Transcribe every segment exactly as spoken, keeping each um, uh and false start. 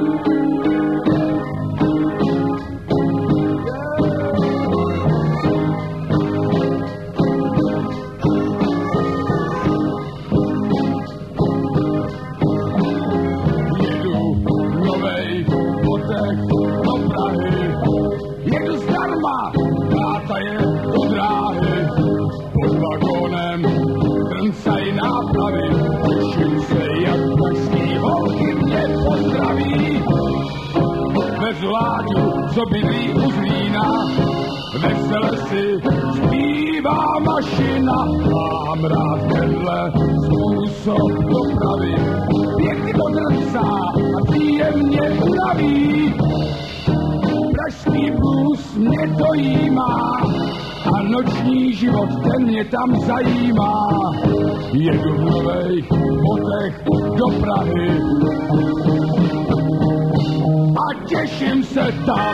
Co bydlí u Zlína, vesele si zpívá mašina. Mám rád tenhle způsob dopravy, pěkně to drcá a příjemně unaví. Pražský blues mě dojímá a noční život ten mě tam zajímá. Jedu v novejch botech do Prahy a těším se tam.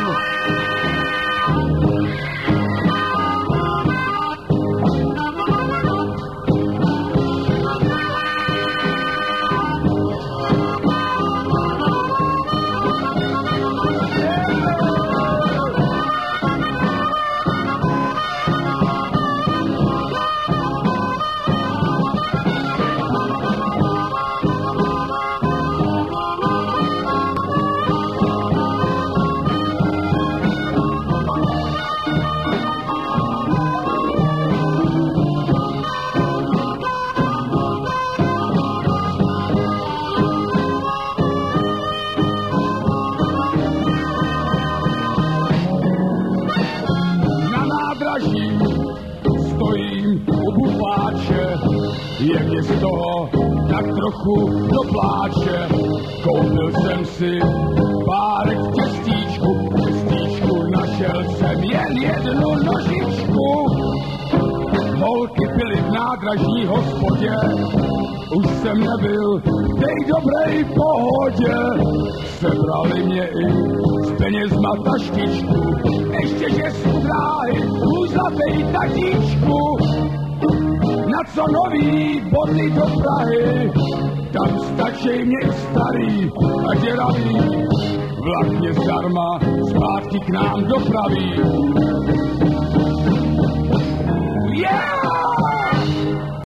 Je mě z toho tak trochu do pláče. Koupil jsem si párek v těstíčku, v těstíčku našel jsem jen jednu nožičku. Holky byly v nádražní hospodě, už jsem nebyl v té dobré pohodě. Sebrali mě i s penězma taštičku, ještě že jsou dráhy, můj zlatý tatíčku. Na co nový boty do Prahy, tam stačí mě i starý a děravý. Vlak mě zdarma zpátky k nám dopraví. Yeah!